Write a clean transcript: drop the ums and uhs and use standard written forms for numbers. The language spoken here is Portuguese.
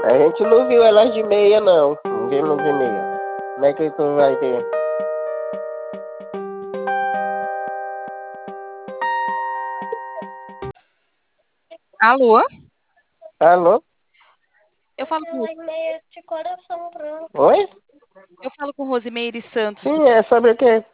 A gente não viu elas de meia, não. Não vimos de meia. Como é que tu vai ver? Alô? Alô? Eu falo com, Aquela meia de coração branco. Oi? eu falo com Rosimeire Santos. Sim, é sobre o quê?